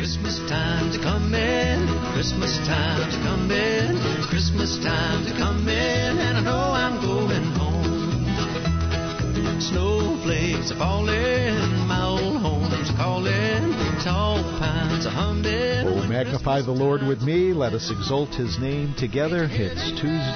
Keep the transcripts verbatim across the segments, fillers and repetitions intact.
Christmas time's coming, Christmas time's coming, Christmas time's coming, and I know I'm going home. Snowflakes are falling, my old home's calling, tall pines are humming. Oh, magnify the Lord with me, let us exalt his name together. It's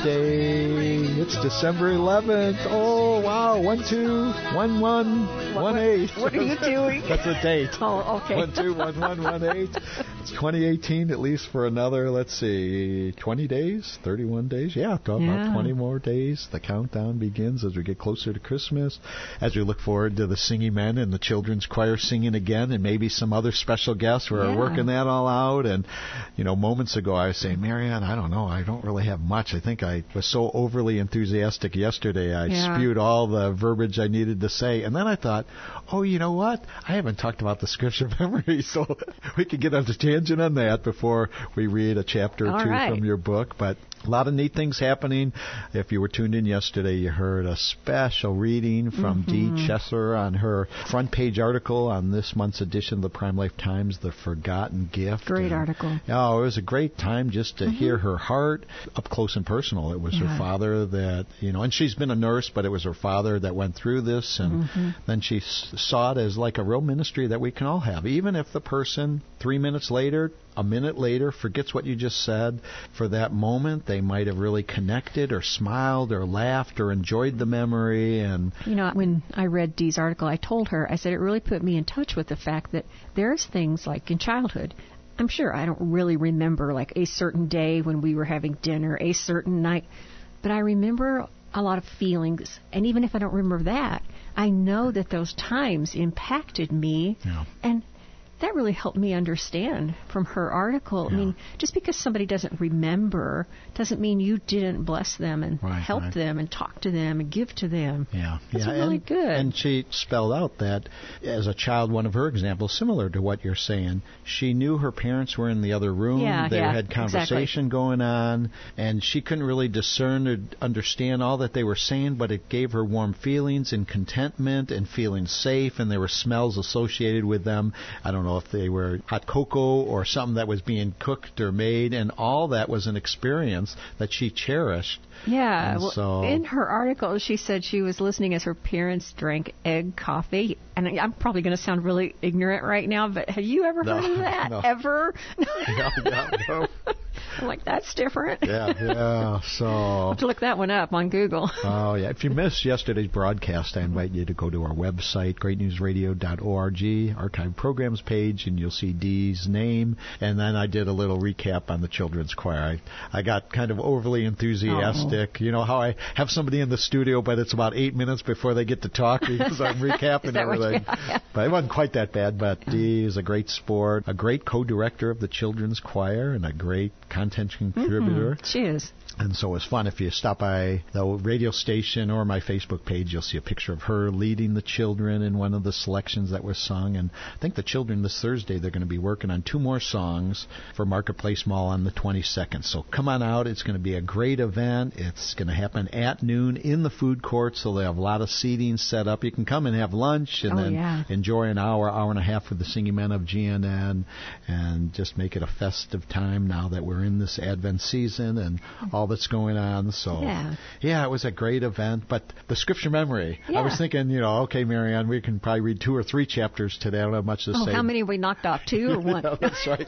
Tuesday, it's December eleventh. Oh, wow, one, two, one, one, one, eight. What are you doing? That's a date. Oh, okay. One, two, one, one, one, eight. It's twenty eighteen, at least for another, let's see, twenty days, thirty-one days. Yeah, about Yeah. twenty more days. The countdown begins as we get closer to Christmas, as we look forward to the singing men and the children's choir singing again, and maybe some other special guests. We're Yeah. working that all out. And, you know, moments ago I was saying, Marianne, I don't know, I don't really have much. I think I was so overly enthusiastic yesterday. I Yeah. spewed all the verbiage I needed to say. And then I thought, oh, you know what? I haven't talked about the scripture memory, so we could get on the tangent on that before we read a chapter or All two right. from your book. But a lot of neat things happening. If you were tuned in yesterday, you heard a special reading from Mm-hmm. Dee Chesser on her front page article on this month's edition of the Prime Life Times, The Forgotten Gift. Great And, article. Oh, it was a great time just to Mm-hmm. hear her heart up close and personal. It was Yeah. her father that, you know, and she's been a nurse, but it was her father that went through this. And Mm-hmm. then she s- saw it as like a real ministry that we can all have. Even if the person three minutes later, a minute later, forgets what you just said, for that moment they might have really connected or smiled or laughed or enjoyed the memory. And You know, when I read Dee's article, I told her, I said, it really put me in touch with the fact that there's things like in childhood, I'm sure I don't really remember like a certain day when we were having dinner, a certain night, but I remember a lot of feelings. And even if I don't remember that, I know that those times impacted me. Yeah. And that really helped me understand from her article. I Yeah. mean, just because somebody doesn't remember doesn't mean you didn't bless them and Right, help right. them and talk to them and give to them. Yeah, That's yeah, really and, good. And she spelled out that as a child, one of her examples, similar to what you're saying, she knew her parents were in the other room. Yeah, they yeah, had conversation exactly. going on, and she couldn't really discern or understand all that they were saying, but it gave her warm feelings and contentment and feeling safe, and there were smells associated with them. I don't know if they were hot cocoa or something that was being cooked or made, and all that was an experience that she cherished. Yeah. And Well, so- in her article, she said she was listening as her parents drank egg coffee. And I- I'm probably going to sound really ignorant right now, but have you ever No, heard of that? no. Ever? Yeah, yeah, no. I'm like, that's different. Yeah, yeah. So, I'll have to look that one up on Google. oh yeah. If you missed yesterday's broadcast, I invite you to go to our website, great news radio dot org, archive programs page, and you'll see Dee's name. And then I did a little recap on the children's choir. I, I got kind of overly enthusiastic. You know how I have somebody in the studio, but it's about eight minutes before they get to talk because I'm recapping Is that what you- everything. yeah. But it wasn't quite that bad. But Dee is a great sport, a great co-director of the children's choir, and a great content contributor. She is. And so it's fun. If you stop by the radio station or my Facebook page, you'll see a picture of her leading the children in one of the selections that was sung. And I think the children this Thursday, they're going to be working on two more songs for Marketplace Mall on the twenty-second. So come on out. It's going to be a great event. It's going to happen at noon in the food court, so they have a lot of seating set up. You can come and have lunch and Oh, then yeah. enjoy an hour, hour and a half with the singing men of G N N and just make it a festive time now that we're in this Advent season and all that's going on. So, Yeah. yeah, it was a great event. But the scripture memory, I Yeah. was thinking, you know, okay, Marianne, we can probably read two or three chapters today. I don't have much to Oh, say. how many have we knocked off? Two or one? Yeah, that's right.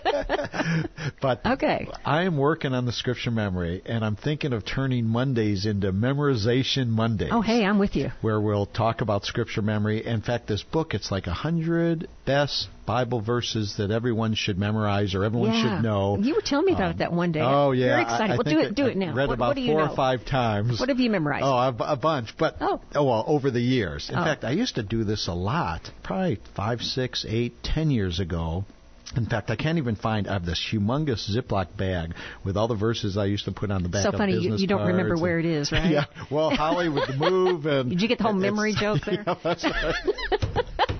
But Okay. I am working on the scripture memory, and I'm thinking of turning Mondays into memorization Mondays. Oh, hey, I'm with you. Where we'll talk about scripture memory. In fact, this book, it's like a hundred best Bible verses that everyone should memorize or everyone Yeah. should know. You were telling me about Um, it that one day. Oh, yeah. Very excited. I, I well, think do it. Do I it now. read what, about what do you four know? or five times. What have you memorized? Oh, a, a bunch. But, Oh. oh, well, over the years. In Oh. fact, I used to do this a lot, probably five, six, eight, ten years ago. In fact, I can't even find, I have this humongous Ziploc bag with all the verses I used to put on the back So of funny, you, business you don't remember cards where and- it is, right? Yeah. Well, Holly with the move and... Did you get the whole it's- memory joke there? Yeah, that's right.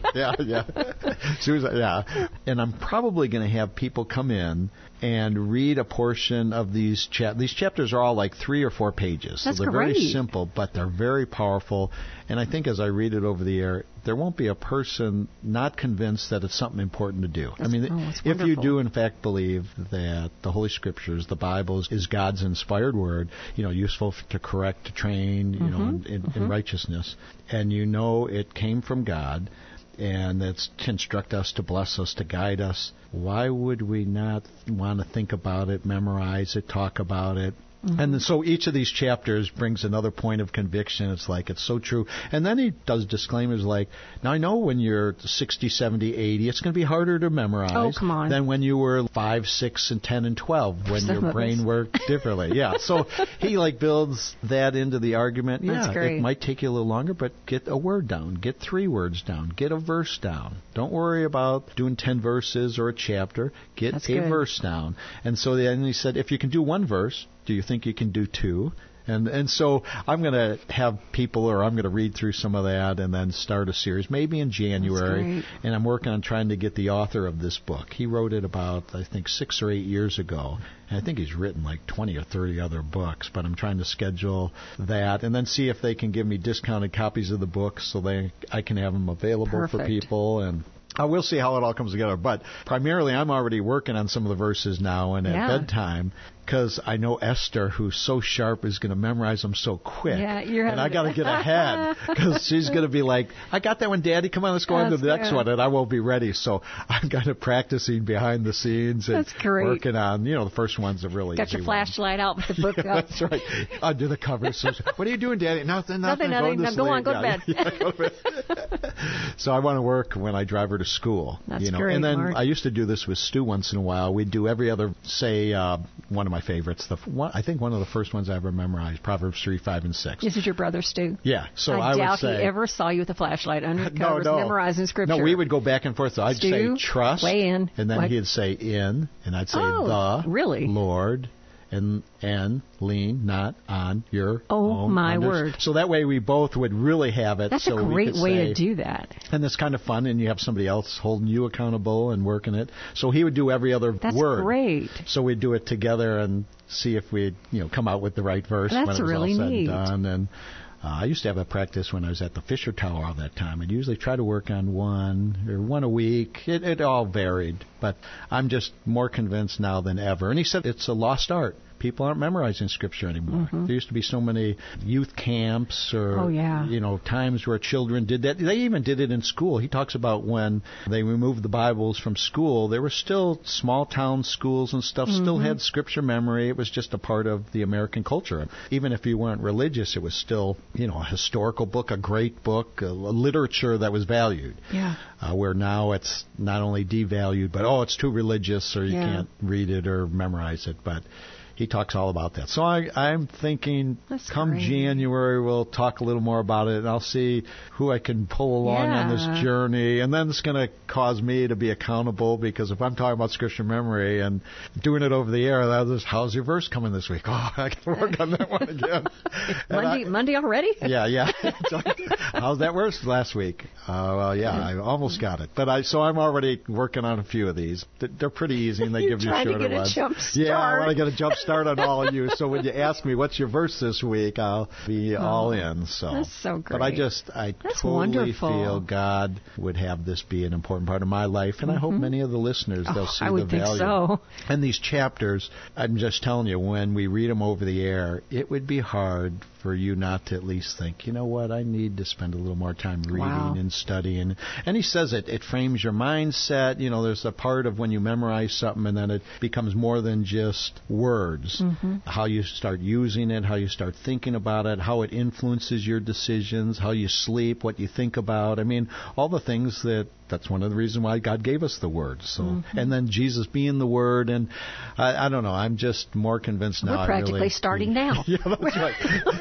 yeah, yeah. Susan, yeah. And I'm probably going to have people come in and read a portion of these chap. These chapters are all like three or four pages. That's so they're great. very simple, but they're very powerful. And I think as I read it over the air, there won't be a person not convinced that it's something important to do. That's, I mean, oh, if you do in fact believe that the Holy Scriptures, the Bible, is God's inspired word, you know, useful to correct, to train, you mm-hmm. know, in, in, mm-hmm. in righteousness, and you know it came from God, and it's to instruct us, to bless us, to guide us, why would we not want to think about it, memorize it, talk about it? Mm-hmm. And so each of these chapters brings another point of conviction. It's like, it's so true. And then he does disclaimers like, now I know when you're sixty, seventy, eighty, it's going to be harder to memorize oh, come on. than when you were five, six, and ten, and twelve, when Some your brain worked differently. Yeah, so he like builds that into the argument. That's yeah, great. It might take you a little longer, but get a word down. Get three words down. Get a verse down. Don't worry about doing ten verses or a chapter. Get That's a good. verse down. And so then he said, if you can do one verse, do you think you can do two? And and so I'm going to have people, or I'm going to read through some of that and then start a series, maybe in January. And I'm working on trying to get the author of this book. He wrote it about, I think, six or eight years ago. And I think he's written like twenty or thirty other books, but I'm trying to schedule that and then see if they can give me discounted copies of the books so they I can have them available Perfect. for people. And Uh, we'll see how it all comes together. But primarily, I'm already working on some of the verses now, and at yeah. bedtime, because I know Esther, who's so sharp, is going to memorize them so quick. Yeah, you're and I got to get ahead, because she's going to be like, I got that one, Daddy. Come on, let's go on to the next good. one, and I won't be ready. So I'm kind of practicing behind the scenes and That's great. working on, you know, the first one's a really got easy your flashlight one. out with the book yeah, up. That's right. Under the covers. So, what are you doing, Daddy? Nothing, nothing. Nothing, nothing. Going to Now go on, go yeah, to bed. yeah, go to bed. So I want to work when I drive her to school. That's you know, great, and then Mark. I used to do this with Stu once in a while. We'd do every other, say, uh, one of my favorites. The one, I think one of the first ones I ever memorized, Proverbs three, five, and six. This is your brother, Stu. Yeah. So I, I doubt would say, he ever saw you with a flashlight under the no, covers no. memorizing scripture. No, we would go back and forth. So I'd Stu, say trust, weigh in. and then What? he'd say in, and I'd say Oh, the really? Lord. And and lean not on your Oh, own my under- word. So that way we both would really have it. That's so a we great could way say, to do that. And it's kind of fun, and you have somebody else holding you accountable and working it. So he would do every other That's word. great. So we'd do it together and see if we'd, you know, come out with the right verse That's when it was really all said neat. and done. And uh, I used to have a practice when I was at the Fisher Tower all that time. I'd usually try to work on one or one a week. It, it all varied, but I'm just more convinced now than ever. And he said it's a lost art. People aren't memorizing Scripture anymore. Mm-hmm. There used to be so many youth camps or, oh, yeah. you know, times where children did that. They even did it in school. He talks about when they removed the Bibles from school, there were still small town schools and stuff, mm-hmm. still had Scripture memory. It was just a part of the American culture. Even if you weren't religious, it was still, you know, a historical book, a great book, a, a literature that was valued. Yeah. Uh, where now it's not only devalued, but, oh, it's too religious or you yeah. can't read it or memorize it. But he talks all about that. So I, I'm thinking That's come great. January we'll talk a little more about it, and I'll see who I can pull along yeah. on this journey. And then it's going to cause me to be accountable, because if I'm talking about Scripture memory and doing it over the air, that is, how's your verse coming this week? Oh, I got to work on that one again. Monday, I, Monday already? Yeah, yeah. How's that verse last week? Uh, well, yeah, I almost got it. But I so I'm already working on a few of these. They're pretty easy, and they You're give you trying shorter to get ones. A jump start. Yeah, I want to get a jump start on all of you. So when you ask me what's your verse this week, I'll be oh, all in. So that's so great. But I just I that's totally wonderful. feel God would have this be an important part of my life, and mm-hmm. I hope many of the listeners they'll oh, see I would the value. Think so. And these chapters, I'm just telling you, when we read them over the air, it would be hard for you not to at least think, you know what, I need to spend a little more time reading wow. and studying. And he says it, it frames your mindset. You know, there's a part of when you memorize something and then it becomes more than just words. Mm-hmm. How you start using it, how you start thinking about it, how it influences your decisions, how you sleep, what you think about. I mean, all the things that that's one of the reasons why God gave us the Word. So, mm-hmm. and then Jesus being the Word, and I, I don't know. I'm just more convinced now. We're practically I really, starting now. Yeah, that's right.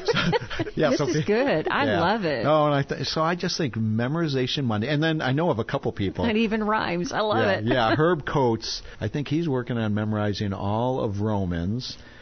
So, yeah, this so, is good. I yeah. love it. No, and I th- so I just think memorization Monday, and then I know of a couple people. It even rhymes. I love yeah, it. yeah, Herb Coates. I think he's working on memorizing all of Romans.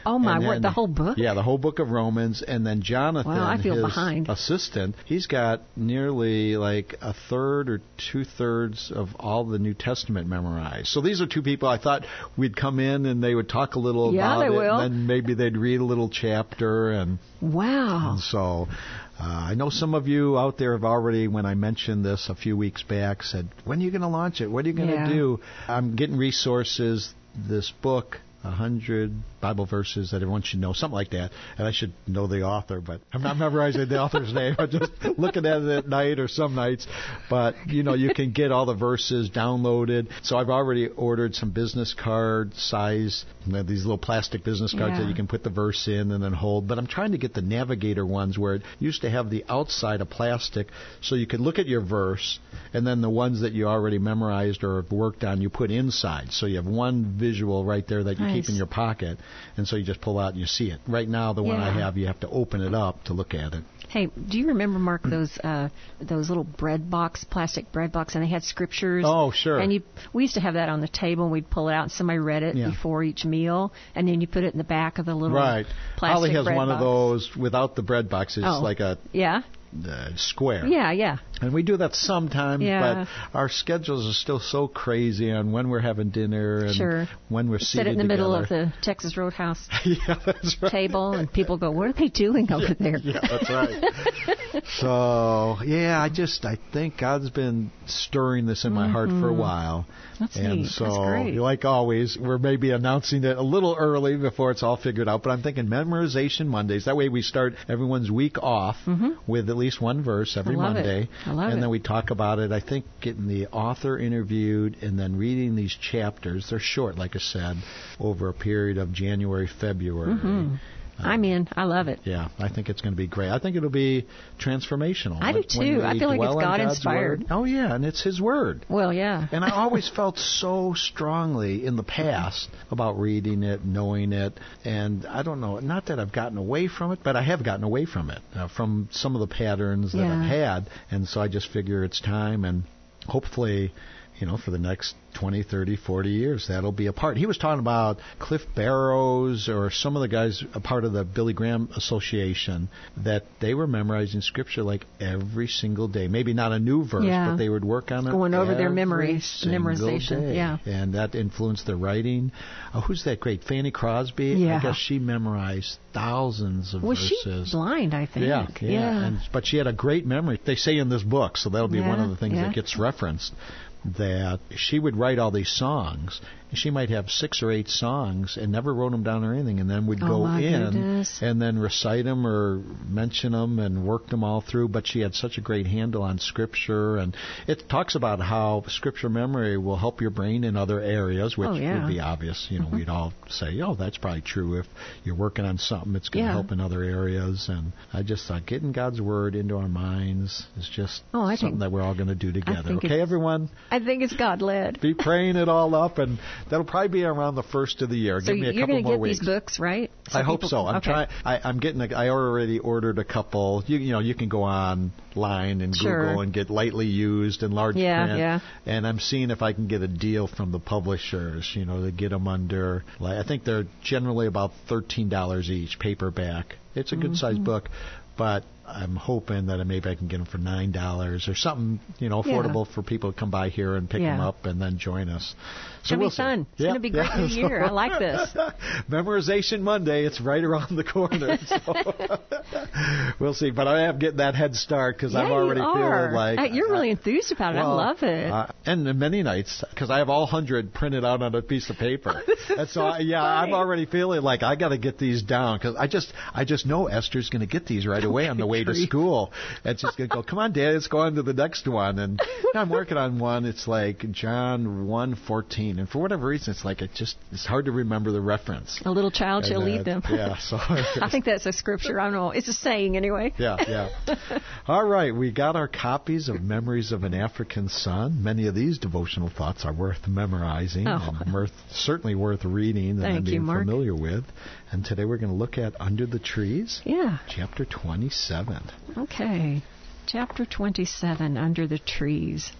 Oh, my And word, then- the whole book? Yeah, the whole book of Romans. And then Jonathan, Wow, I feel his behind. assistant, he's got nearly like a third or two-thirds of all the New Testament memorized. So these are two people I thought we'd come in and they would talk a little Yeah, about they it. will. And then maybe they'd read a little chapter. And, Wow. and so uh, I know some of you out there have already, when I mentioned this a few weeks back, said, when are you going to launch it? What are you going to Yeah. do? I'm getting resources, this book, a hundred Bible verses that everyone should know, something like that. And I should know the author, but I'm not memorizing the author's name. I'm just looking at it at night or some nights. But, you know, you can get all the verses downloaded. So I've already ordered some business card size, you know, these little plastic business cards Yeah. that you can put the verse in and then hold. But I'm trying to get the Navigator ones where it used to have the outside of plastic so you could look at your verse and then the ones that you already memorized or have worked on you put inside. So you have one visual right there that you Nice. keep in your pocket, and so you just pull out and you see it. Right now, the one I Yeah. have, you have to open it up to look at it. Hey, do you remember, Mark, those uh, those little bread box, plastic bread box, and they had scriptures? Oh, sure. And you, we used to have that on the table, and we'd pull it out, and somebody read it Yeah. before each meal, and then you put it in the back of the little Right. plastic Holly has bread one box. of those without the bread box. It's Oh. like a Yeah, uh, square. yeah, yeah. And we do that sometimes, Yeah. but our schedules are still so crazy on when we're having dinner and Sure. when we're Sit seated it in the together. middle of the Texas Roadhouse yeah, that's right. table, and people go, "What are they doing over there?" Yeah, that's right. So, yeah, I just, I think God's been stirring this in my heart for a while. That's and neat. so, That's great. like always, we're maybe announcing it a little early before it's all figured out, but I'm thinking Memorization Mondays. That way we start everyone's week off with at least one verse every I love it. Monday. I love and it. then we talk about it. I think getting the author interviewed and then reading these chapters. They're short, like I said, over a period of January, February. Mm-hmm. I'm in. I love it. Yeah, I think it's going to be great. I think it'll be transformational. I do, When- when too. I we feel like it's dwell on God's God-inspired. Word. Oh, yeah, and it's His Word. Well, yeah. And I always felt so strongly in the past about reading it, knowing it, and I don't know, not that I've gotten away from it, but I have gotten away from it, uh, from some of the patterns that Yeah. I've had, and so I just figure it's time, and hopefully, you know, for the next twenty, thirty, forty years, that'll be a part. He was talking about Cliff Barrows or some of the guys, a part of the Billy Graham Association, that they were memorizing Scripture like every single day. Maybe not a new verse, Yeah. but they would work on it Going over their every memory- single memorization, day. yeah. And that influenced their writing. Oh, who's that great? Fanny Crosby? Yeah. I guess she memorized thousands of Was she verses. blind, I think? Yeah, yeah. And, but she had a great memory. They say in this book, so that'll be Yeah, one of the things yeah. that gets referenced, that she would write all these songs. She might have six or eight songs and never wrote them down or anything, and then would Oh, go my in goodness. and then recite them or mention them and work them all through. But she had such a great handle on Scripture, and it talks about how Scripture memory will help your brain in other areas, which Oh, yeah. would be obvious. You know, Mm-hmm. we'd all say, "Oh, that's probably true." If you're working on something, it's going to Yeah. help in other areas. And I just thought getting God's Word into our minds is just Oh, I something think- that we're all going to do together. think Okay, it's- everyone? I think it's God-led. Be praying it all up, and that'll probably be around the first of the year. So Give me a you're couple going to more get weeks. these books, right? I hope people- so. I'm okay. trying. I, I'm getting. A, I already ordered a couple. You, you know, you can go online and Sure. Google and get lightly used and large Yeah, print. yeah. And I'm seeing if I can get a deal from the publishers. You know, to get them under. Like, I think they're generally about thirteen dollars each, paperback. It's a good sized Mm-hmm. book, but I'm hoping that maybe I can get them for nine dollars or something, you know, Yeah. affordable for people to come by here and pick Yeah. them up and then join us. So It's going we'll to be see. fun. It's Yeah, going to be a great yeah. new year. I like this. Memorization Monday, it's right around the corner. So we'll see. But I am getting that head start because Yeah, I'm already you are. feeling like... Uh, You're really enthused about it. Well, I love it. Uh, and many nights, because I have all hundred printed out on a piece of paper. and so, I, yeah, funny. I'm already feeling like I got to get these down because I just, I just know Esther's going to get these right away on the way to grief. school. And she's going to go, come on, Dad, let's go on to the next one. And I'm working on one. It's like John one fourteen. And for whatever reason, it's like it just, it's hard to remember the reference. A little child shall And, uh, lead them. Yeah, so... I think that's a scripture. I don't know. It's a saying anyway. Yeah, yeah. All right, we got our copies of Memories of an African Son. Many of these devotional thoughts are worth memorizing Oh. and worth, certainly worth reading and Thank being you, Mark. familiar with. And today we're going to look at Under the Trees, Yeah. chapter twenty-seven. Okay. Chapter twenty-seven, Under the Trees.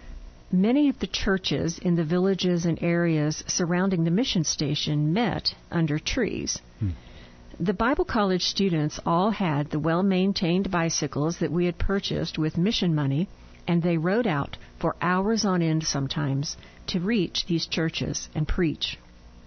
Many of the churches in the villages and areas surrounding the mission station met under trees. Hmm. The Bible college students all had the well-maintained bicycles that we had purchased with mission money, and they rode out for hours on end sometimes to reach these churches and preach.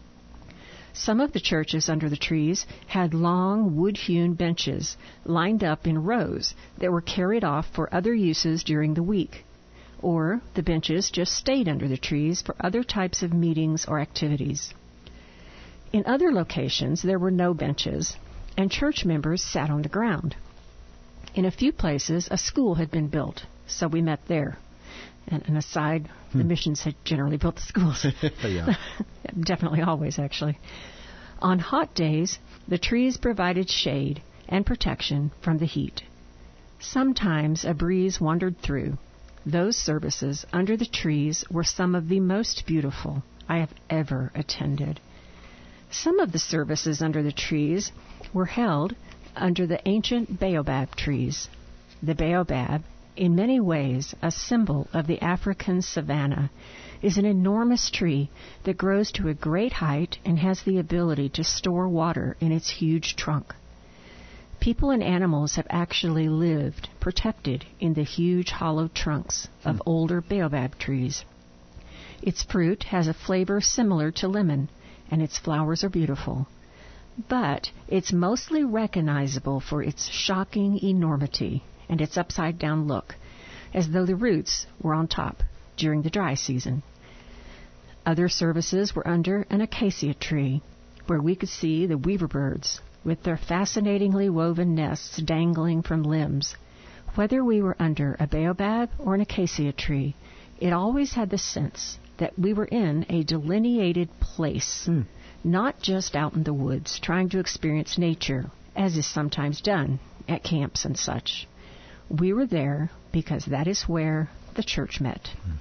Some of the churches under the trees had long wood-hewn benches lined up in rows that were carried off for other uses during the week, or the benches just stayed under the trees for other types of meetings or activities. In other locations, there were no benches, and church members sat on the ground. In a few places, a school had been built, so we met there. And an aside, hmm. the missions had generally built the schools. Yeah. Definitely always, actually. On hot days, the trees provided shade and protection from the heat. Sometimes a breeze wandered through. Those services under the trees were some of the most beautiful I have ever attended. Some of the services under the trees were held under the ancient baobab trees. The baobab, in many ways a symbol of the African savanna, is an enormous tree that grows to a great height and has the ability to store water in its huge trunk. People and animals have actually lived protected in the huge hollow trunks of hmm. older baobab trees. Its fruit has a flavor similar to lemon, and its flowers are beautiful. But it's mostly recognizable for its shocking enormity and its upside-down look, as though the roots were on top during the dry season. Other services were under an acacia tree, where we could see the weaver birds with their fascinatingly woven nests dangling from limbs. Whether we were under a baobab or an acacia tree, it always had the sense that we were in a delineated place, mm. not just out in the woods trying to experience nature, as is sometimes done at camps and such. We were there because that is where the church met. Mm.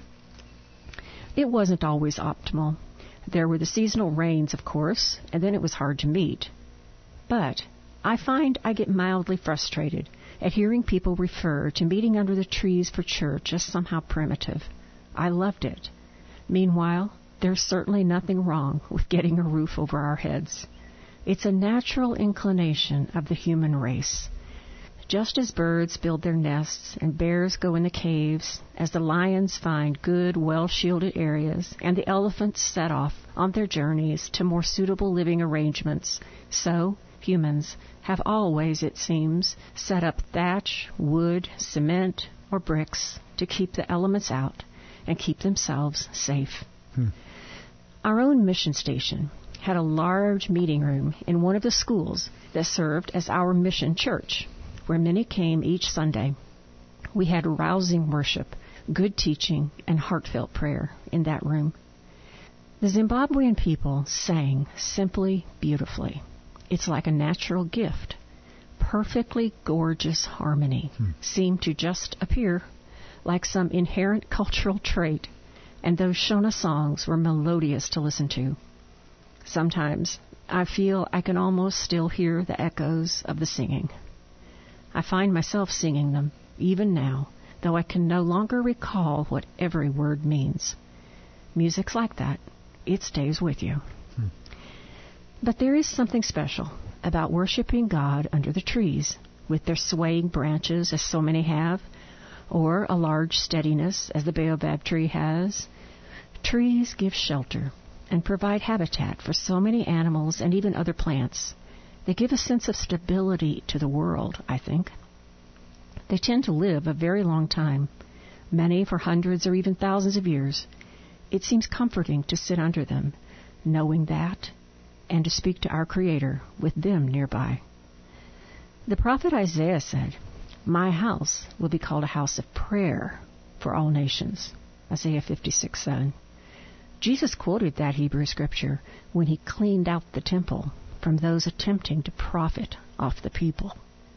It wasn't always optimal. There were the seasonal rains, of course, and then it was hard to meet. But I find I get mildly frustrated at hearing people refer to meeting under the trees for church as somehow primitive. I loved it. Meanwhile, there's certainly nothing wrong with getting a roof over our heads. It's a natural inclination of the human race. Just as birds build their nests and bears go in the caves, as the lions find good, well-shielded areas, and the elephants set off on their journeys to more suitable living arrangements, so humans have always, it seems, set up thatch, wood, cement, or bricks to keep the elements out and keep themselves safe. Hmm. Our own mission station had a large meeting room in one of the schools that served as our mission church, where many came each Sunday. We had rousing worship, good teaching, and heartfelt prayer in that room. The Zimbabwean people sang simply beautifully. It's like a natural gift. Perfectly gorgeous harmony hmm. seemed to just appear, like some inherent cultural trait, and those Shona songs were melodious to listen to. Sometimes I feel I can almost still hear the echoes of the singing. I find myself singing them, even now, though I can no longer recall what every word means. Music's like that. It stays with you. Hmm. But there is something special about worshiping God under the trees, with their swaying branches, as so many have, or a large steadiness, as the baobab tree has. Trees give shelter and provide habitat for so many animals and even other plants. They give a sense of stability to the world, I think. They tend to live a very long time, many for hundreds or even thousands of years. It seems comforting to sit under them, knowing that, and to speak to our Creator with them nearby. The prophet Isaiah said, "My house will be called a house of prayer for all nations." Isaiah fifty-six seven. Jesus quoted that Hebrew scripture when he cleaned out the temple from those attempting to profit off the people.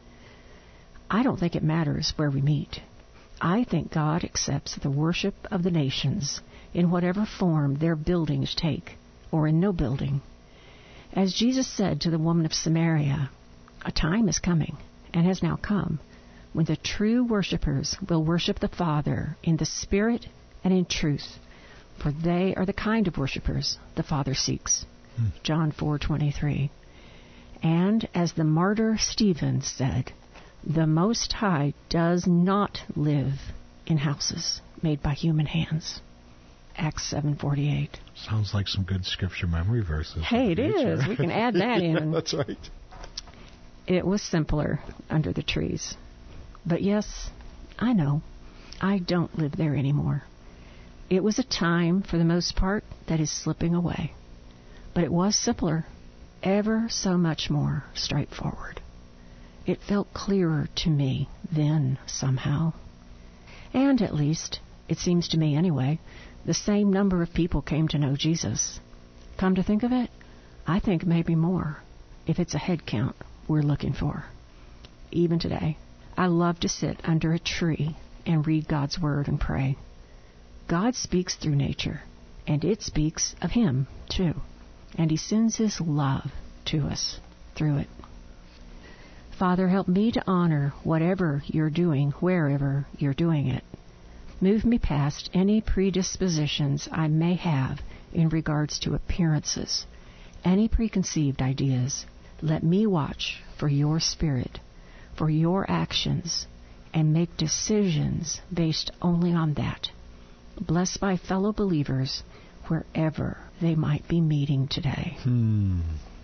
I don't think it matters where we meet. I think God accepts the worship of the nations in whatever form their buildings take, or in no building. As Jesus said to the woman of Samaria, a time is coming, and has now come, when the true worshipers will worship the Father in the Spirit and in truth, for they are the kind of worshipers the Father seeks. Hmm. John four twenty-three. And as the martyr Stephen said, the Most High does not live in houses made by human hands. Acts seven forty-eight. Sounds like some good scripture memory verses. Hey, it is. We can add that yeah, in. That's right. It was simpler under the trees. But yes, I know. I don't live there anymore. It was a time, for the most part, that is slipping away. But it was simpler, ever so much more straightforward. It felt clearer to me then, somehow. And at least, it seems to me anyway, the same number of people came to know Jesus. Come to think of it, I think maybe more, if it's a head count we're looking for. Even today, I love to sit under a tree and read God's Word and pray. God speaks through nature, and it speaks of Him, too. And He sends His love to us through it. Father, help me to honor whatever you're doing, wherever you're doing it. Move me past any predispositions I may have in regards to appearances, any preconceived ideas. Let me watch for your Spirit, for your actions, and make decisions based only on that. Bless my fellow believers wherever they might be meeting today. Hmm.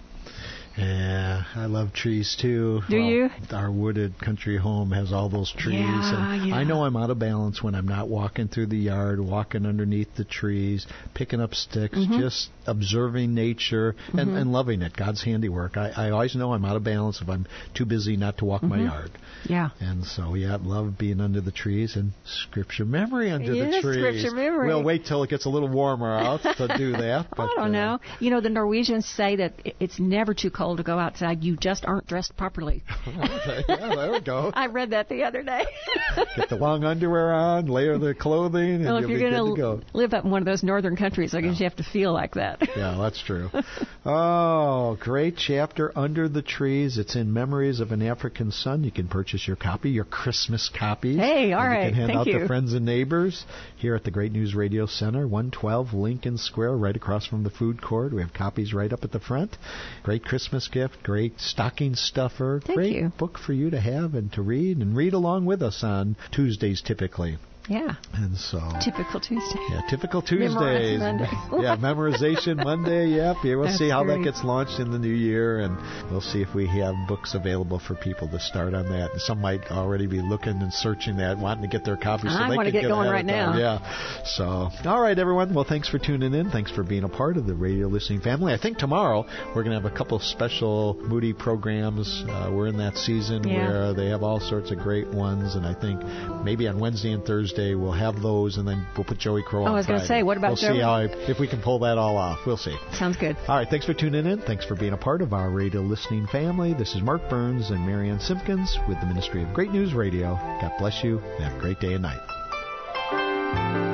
Yeah, I love trees too. Do well, you? Our wooded country home has all those trees. Yeah, and yeah. I know I'm out of balance when I'm not walking through the yard, walking underneath the trees, picking up sticks, mm-hmm. just observing nature and, mm-hmm. and loving it, God's handiwork. I, I always know I'm out of balance if I'm too busy not to walk mm-hmm. my yard. Yeah. And so, yeah, I love being under the trees and scripture memory under it the is trees. Scripture memory. We'll wait till it gets a little warmer out to do that. But, I don't uh, know. You know, the Norwegians say that it's never too cold to go outside. You just aren't dressed properly. Okay, yeah, there we go. I read that the other day. Get the long underwear on, layer the clothing, and well, if you'll you're be good to to go. live up in one of those northern countries, I guess yeah. you have to feel like that. Yeah, that's true. Oh, great chapter, Under the Trees. It's in Memories of an African Son. You can purchase your copy, your Christmas copies. Hey, all and right. You can hand Thank out you. to friends and neighbors here at the Great News Radio Center, one twelve Lincoln Square, right across from the food court. We have copies right up at the front. Great Christmas gift, great stocking stuffer. Thank great you. book for you to have and to read, and read along with us on Tuesdays typically. Yeah. And so typical Tuesday. Yeah, typical Tuesdays. Memorize Monday. Yeah, memorization Monday. Yep. Yeah, we'll That's see how great. that gets launched in the new year, and we'll see if we have books available for people to start on that. And some might already be looking and searching that, wanting to get their copies. So I they want to can get going ahead right of time. now. Yeah. So, all right, everyone. Well, thanks for tuning in. Thanks for being a part of the radio listening family. I think tomorrow we're going to have a couple of special Moody programs. Uh, we're in that season Yeah. where they have all sorts of great ones, and I think maybe on Wednesday and Thursday we'll have those. And then we'll put Joey Crow on Oh, I was going to say, what about We'll Joey? see how I, if we can pull that all off. We'll see. Sounds good. All right, thanks for tuning in. Thanks for being a part of our radio listening family. This is Mark Burns and Marianne Simpkins with the Ministry of Great News Radio. God bless you, and have a great day and night.